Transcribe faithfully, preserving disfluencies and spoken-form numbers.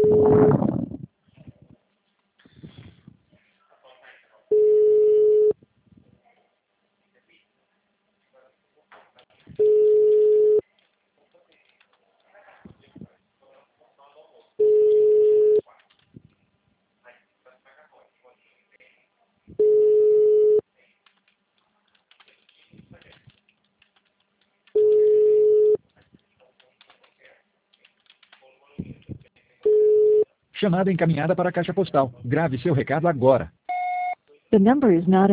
Chamada encaminhada para a caixa postal. Grave seu recado agora. The number is not